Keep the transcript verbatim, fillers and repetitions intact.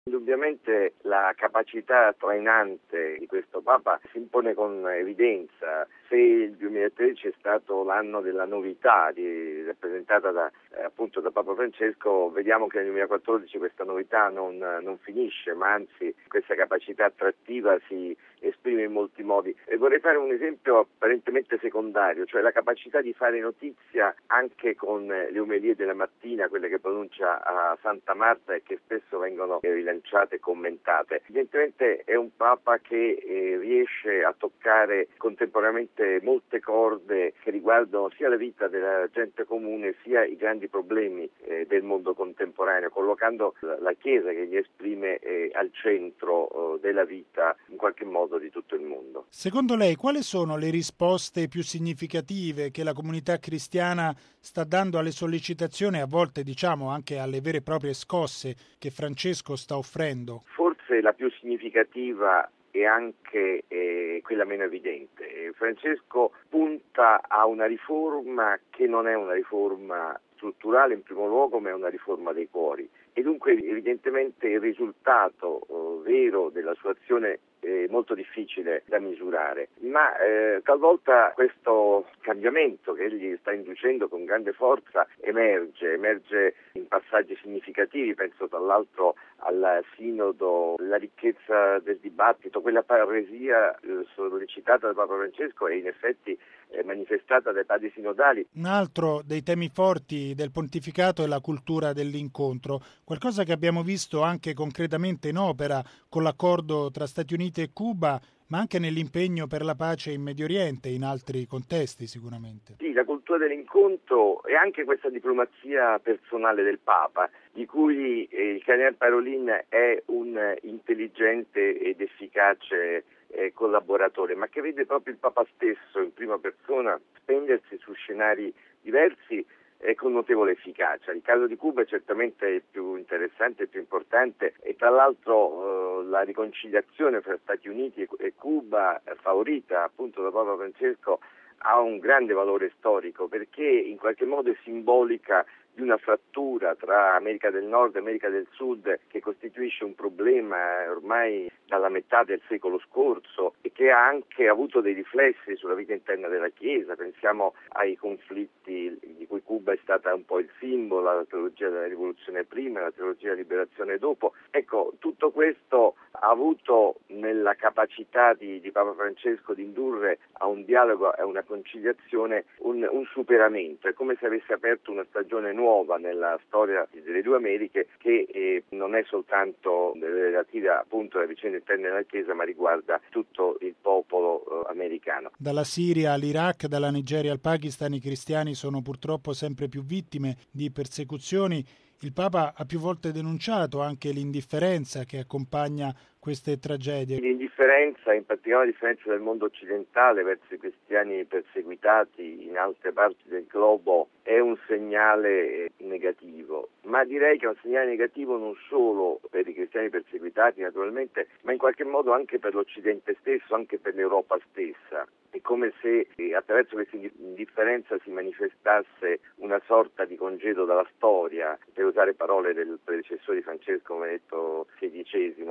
Indubbiamente la capacità trainante di questo Papa si impone con evidenza. Se il duemilatredici è stato l'anno della novità di, rappresentata da, eh, appunto da Papa Francesco, vediamo che nel duemilaquattordici questa novità non, non finisce, ma anzi questa capacità attrattiva si esprime in molti modi. E vorrei fare un esempio apparentemente secondario, cioè la capacità di fare notizia anche con le omelie della mattina, quelle che pronuncia a Santa Marta e che spesso vengono rilanciate e commentate. Evidentemente è un Papa che eh, riesce a toccare contemporaneamente molte corde che riguardano sia la vita della gente comune sia i grandi problemi eh, del mondo contemporaneo, collocando la, la Chiesa che gli esprime eh, al centro eh, della vita in qualche modo di tutto il mondo. Secondo lei quali sono le risposte più significative che la comunità cristiana sta dando alle sollecitazioni, a volte diciamo anche alle vere e proprie scosse che Francesco sta offrendo? Forse la più significativa e anche eh, quella meno evidente. Francesco punta a una riforma che non è una riforma strutturale in primo luogo, ma è una riforma dei cuori. E dunque evidentemente il risultato eh, vero della sua azione è molto difficile da misurare, ma eh, talvolta questo cambiamento che egli sta inducendo con grande forza emerge, emerge in passaggi significativi, penso tra l'altro al sinodo, la ricchezza del dibattito, quella paresia eh, sollecitata da Papa Francesco e in effetti eh, manifestata dai padri sinodali. Un altro dei temi forti del pontificato è la cultura dell'incontro, qualcosa che abbiamo visto anche concretamente in opera con l'accordo tra Stati Uniti e Cuba, ma anche nell'impegno per la pace in Medio Oriente e in altri contesti sicuramente. Sì, la cultura dell'incontro e anche questa diplomazia personale del Papa, di cui eh, il Cardinale Parolin è un intelligente ed efficace eh, collaboratore, ma che vede proprio il Papa stesso in prima persona spendersi su scenari diversi e con notevole efficacia. Il caso di Cuba è certamente il più interessante e più importante e tra l'altro eh, la riconciliazione fra Stati Uniti e Cuba, eh, favorita appunto da Papa Francesco, ha un grande valore storico perché in qualche modo è simbolica di una frattura tra America del Nord e America del Sud che costituisce un problema ormai dalla metà del secolo scorso e che ha anche avuto dei riflessi sulla vita interna della Chiesa. Pensiamo ai conflitti di cui Cuba è stata un po' il simbolo, la teologia della rivoluzione prima, la teologia della liberazione dopo. Ecco, tutto questo ha avuto nella capacità di, di Papa Francesco di indurre a un dialogo e a una conciliazione un, un superamento. È come se avesse aperto una stagione nuova nella storia delle due Americhe che eh, non è soltanto relativa appunto alle vicende interne della Chiesa, ma riguarda tutto il popolo eh, americano. Dalla Siria all'Iraq, dalla Nigeria al Pakistan, i cristiani sono purtroppo sempre più vittime di persecuzioni. Il Papa ha più volte denunciato anche l'indifferenza che accompagna queste tragedie. L'indifferenza, in particolare la differenza del mondo occidentale verso i cristiani perseguitati in altre parti del globo, è un segnale negativo, ma direi che è un segnale negativo non solo per i cristiani perseguitati naturalmente, ma in qualche modo anche per l'Occidente stesso, anche per l'Europa stessa. È come se attraverso questa indifferenza si manifestasse una sorta di congedo dalla storia, per usare parole del predecessore di Francesco, Benedetto sedicesimo.